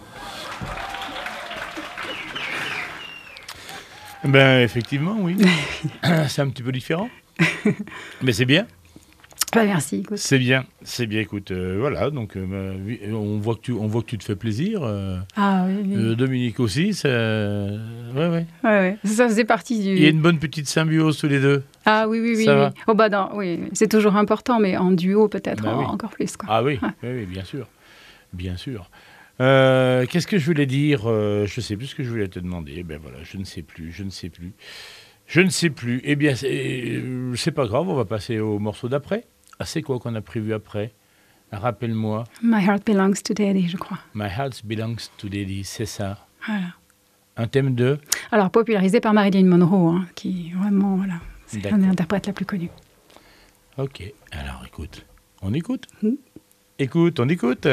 Ben, effectivement, oui. C'est un petit peu différent. Mais c'est bien. Bah, merci. Écoute. C'est bien, c'est bien. Écoute, euh, voilà, donc euh, on, voit que tu, on voit que tu te fais plaisir. Euh, ah oui, oui. Euh, Dominique aussi. Ça, ouais, ouais. Ouais, ouais. Ça faisait partie du... Il y a une bonne petite symbiose tous les deux. Ah oui, oui, oui. Ça oui. va Oh, bah, non, oui. C'est toujours important, mais en duo peut-être ben, en, oui. encore plus. Quoi. Ah oui, ouais. oui, oui, bien sûr. Bien sûr. Euh, qu'est-ce que je voulais dire euh, Je ne sais plus ce que je voulais te demander. Ben voilà, je ne sais plus, je ne sais plus. Je ne sais plus. Eh bien, c'est, c'est pas grave, on va passer au morceau d'après. Ah, c'est quoi qu'on a prévu après ? Rappelle-moi. My Heart Belongs to Daddy, je crois. My Heart Belongs to Daddy, c'est ça. Voilà. Un thème de ? Alors, popularisé par Marilyn Monroe, hein, qui vraiment, voilà, c'est l'une des interprètes la plus connue. Ok, alors écoute. On écoute ? Mm. Écoute, on écoute.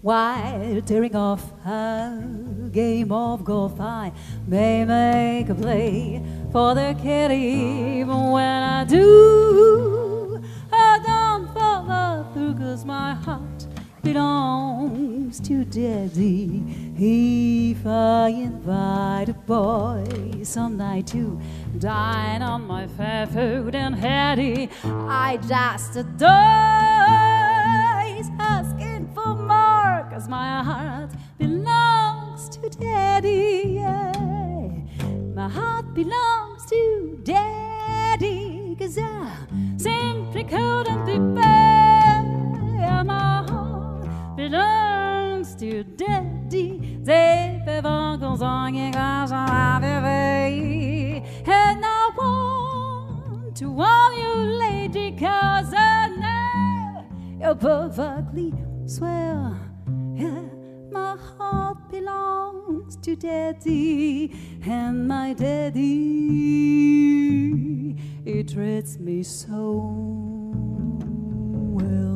while tearing off a game of golf. I may make a play for the kitty, but when I do, I don't follow through, 'cause my heart belongs to Daddy. If I invite a boy some night to dine on my fair food and Hattie, I just adore. He's asking for more, 'cause my heart belongs to Daddy. Yeah. My heart belongs to Daddy, 'cause I simply couldn't be better. My heart belongs to Daddy. They never goes on, you guys are away. And I want to warn you, lady, 'cause I know you're perfectly swell. Yeah, my heart belongs to Daddy, and my Daddy, he treats me so well.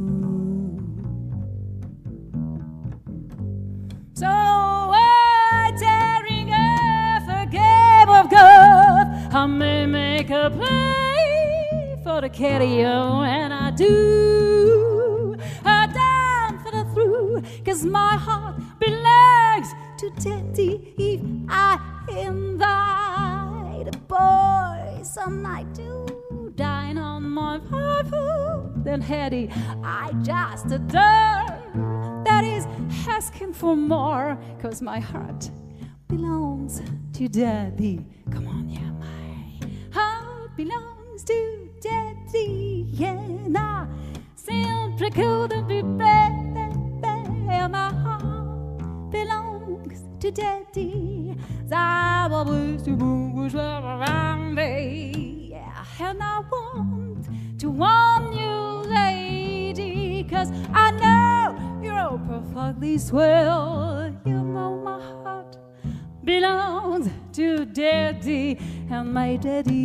So I'm tearing off a game of golf. I may make a play for the kitty, oh, and I do. I down for the through, 'cause my heart belongs to Daddy. If I invite a boy some night to dine on my food, then Hetty, I just adore. That is asking for more, 'cause my heart belongs to Daddy. Come on, yeah, my heart belongs to Daddy. Yeah, nah, simply couldn't be better. My heart belongs to Daddy. I always do move around me. Yeah, and I want to warn you, lady, 'cause I know you're perfectly swell. You know my heart belongs to Daddy, and my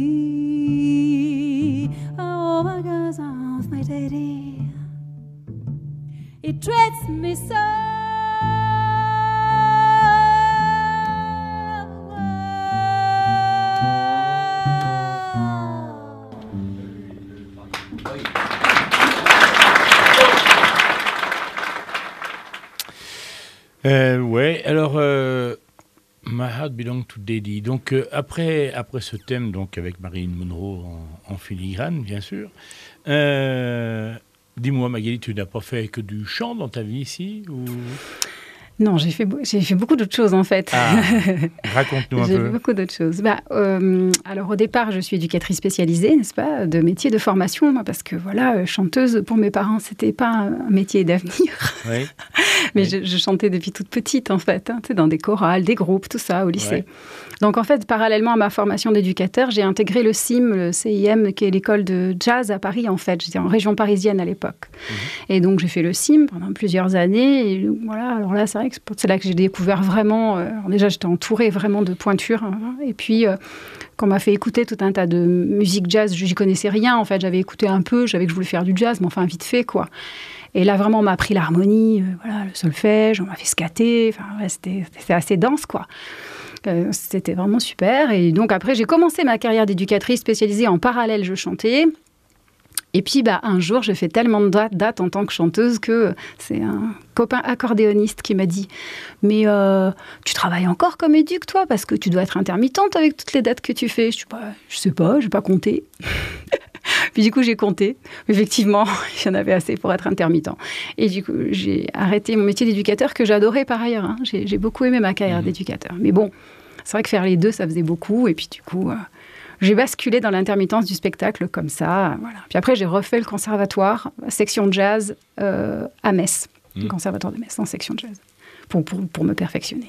Daddy, oh my God, oh, my Daddy, it treats me so Euh, ouais, alors euh, My Heart Belongs to Daddy. Donc euh, après, après ce thème, donc avec Marilyn Monroe en, en filigrane, bien sûr. Euh, dis-moi, Magali, tu n'as pas fait que du chant dans ta vie ici ou... Non, j'ai fait, j'ai fait beaucoup d'autres choses en fait. Ah, raconte-nous un j'ai peu. J'ai fait beaucoup d'autres choses. Bah, euh, alors au départ, je suis éducatrice spécialisée, n'est-ce pas, de métier de formation, parce que voilà, chanteuse pour mes parents, c'était pas un métier d'avenir. Oui. Mais oui. Je, je chantais depuis toute petite en fait, hein, dans des chorales, des groupes, tout ça au lycée. Ouais. Donc en fait, parallèlement à ma formation d'éducateur, j'ai intégré le C I M, le C I M, qui est l'école de jazz à Paris en fait. J'étais en région parisienne à l'époque. Mmh. Et donc j'ai fait le C I M pendant plusieurs années. Et voilà, alors là, c'est vrai que c'est là que j'ai découvert vraiment... Euh, alors déjà, j'étais entourée vraiment de pointures. Hein, et puis, euh, qu'on m'a fait écouter tout un tas de musique jazz, je n'y connaissais rien. En fait, j'avais écouté un peu, je savais que je voulais faire du jazz, mais enfin, vite fait, quoi. Et là, vraiment, on m'a appris l'harmonie, euh, voilà, le solfège, on m'a fait scatter. Enfin, ouais, c'était, c'était assez dense, quoi. Euh, c'était vraiment super. Et donc, après, j'ai commencé ma carrière d'éducatrice spécialisée. En parallèle, je chantais. Et puis, bah, un jour, j'ai fait tellement de dates, dates en tant que chanteuse que c'est un copain accordéoniste qui m'a dit « Mais euh, tu travailles encore comme éduc, toi, parce que tu dois être intermittente avec toutes les dates que tu fais. » Je dis bah, « Je sais pas, je n'ai pas compté. » Puis du coup, j'ai compté. Effectivement, il y en avait assez pour être intermittent. Et du coup, j'ai arrêté mon métier d'éducateur que j'adorais par ailleurs. Hein. J'ai, j'ai beaucoup aimé ma carrière mmh. d'éducateur. Mais bon, c'est vrai que faire les deux, ça faisait beaucoup. Et puis du coup... Euh, j'ai basculé dans l'intermittence du spectacle comme ça. Voilà. Puis après, j'ai refait le conservatoire, section de jazz euh, à Metz, mmh. le conservatoire de Metz, en section de jazz, pour, pour, pour me perfectionner.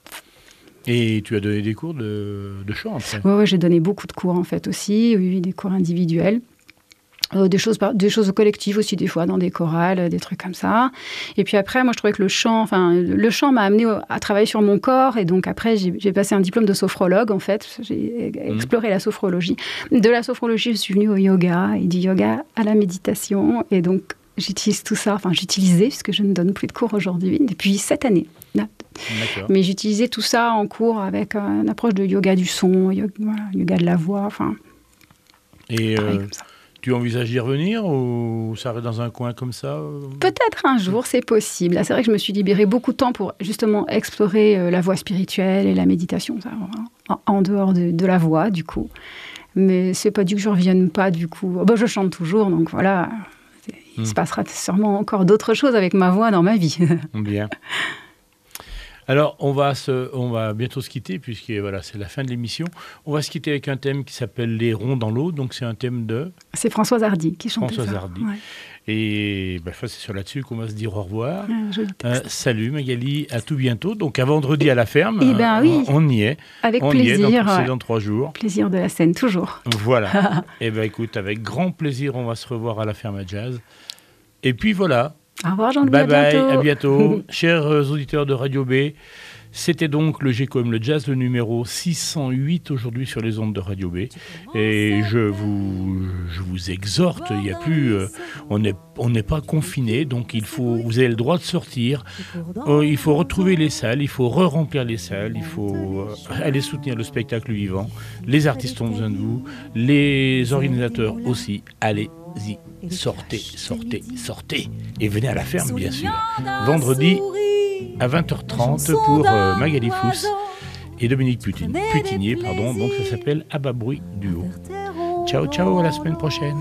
Et tu as donné des cours de, de chant après ? Oui, ouais, j'ai donné beaucoup de cours en fait aussi, oui, des cours individuels. Euh, des choses, des choses collectives aussi, des fois, dans des chorales, des trucs comme ça. Et puis après, moi, je trouvais que le chant, enfin, le chant m'a amené à travailler sur mon corps. Et donc après, j'ai, j'ai passé un diplôme de sophrologue, en fait. J'ai mmh. exploré la sophrologie. De la sophrologie, je suis venue au yoga, et du yoga à la méditation. Et donc, j'utilise tout ça. Enfin, j'utilisais, puisque je ne donne plus de cours aujourd'hui, depuis cette année. D'accord. Mais j'utilisais tout ça en cours avec une approche de yoga du son, yoga, voilà, yoga de la voix, enfin... Et pareil euh, comme ça. tu envisages d'y revenir ou ça reste dans un coin comme ça euh Peut-être un jour, c'est possible. Là, c'est vrai que je me suis libérée beaucoup de temps pour justement explorer euh, la voie spirituelle et la méditation, ça, en, en dehors de, de la voix, du coup. Mais c'est pas dit que je revienne pas, du coup. Bon, je chante toujours, donc voilà. Il Hmm. se passera sûrement encore d'autres choses avec ma voix dans ma vie. Bien. Alors, on va, se, on va bientôt se quitter, puisque voilà, c'est la fin de l'émission. On va se quitter avec un thème qui s'appelle Les ronds dans l'eau. Donc, c'est un thème de C'est Françoise Hardy qui chante Françoise ça. Hardy. Ouais. Et ben, c'est sur là-dessus qu'on va se dire au revoir. Un joli Euh, texte. salut Magali, à tout bientôt. Donc, à vendredi à la ferme. Eh ben Euh, oui. On, on y est. Avec on y est, dans, plaisir. c'est ouais. dans trois jours. Plaisir de la scène, toujours. Voilà. Et ben écoute, avec grand plaisir, on va se revoir à la ferme à jazz. Et puis voilà. Au revoir, Jean-Louis. Bye à bye, bientôt. à bientôt. Chers euh, auditeurs de Radio B, c'était donc le G C O M, le jazz, le numéro six cent huit aujourd'hui sur les ondes de Radio B. Et je vous, je vous exhorte, il y a plus, euh, on n'est on n'est pas confiné, donc il faut, vous avez le droit de sortir. Euh, il faut retrouver les salles, il faut re-remplir les salles, il faut euh, aller soutenir le spectacle vivant. Les artistes ont besoin de vous, les organisateurs aussi. Allez-y, sortez, sortez, sortez. Et venez à la ferme, bien sûr. Vendredi à vingt heures trente pour euh, Magali Fous et Dominique Putin, Putinier. Pardon. Donc ça s'appelle À bas bruit duo. Ciao, ciao, à la semaine prochaine.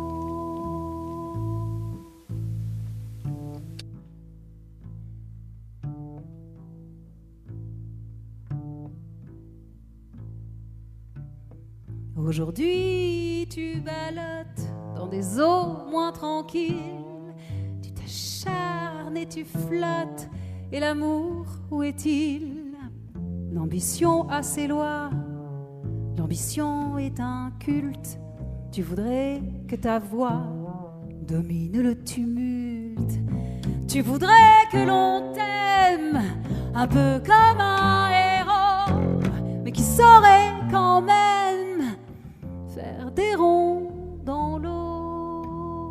Aujourd'hui, tu ballottes dans des eaux moins tranquilles. Tu t'acharnes et tu flottes. Et l'amour, où est-il? L'ambition a ses lois. L'ambition est un culte. Tu voudrais que ta voix domine le tumulte. Tu voudrais que l'on t'aime un peu comme un héros, mais qui saurait quand même faire des ronds dans l'eau.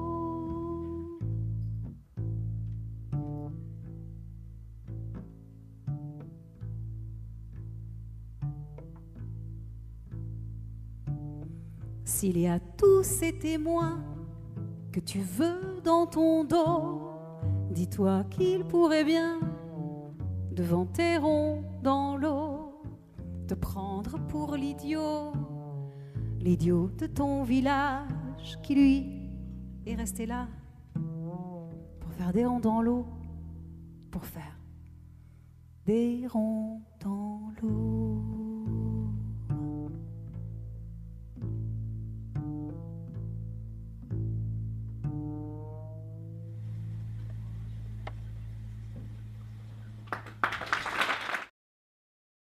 S'il y a tous ces témoins que tu veux dans ton dos, dis-toi qu'il pourrait bien, devant tes ronds dans l'eau, te prendre pour l'idiot, l'idiot de ton village qui lui est resté là pour faire des ronds dans l'eau, pour faire des ronds dans l'eau.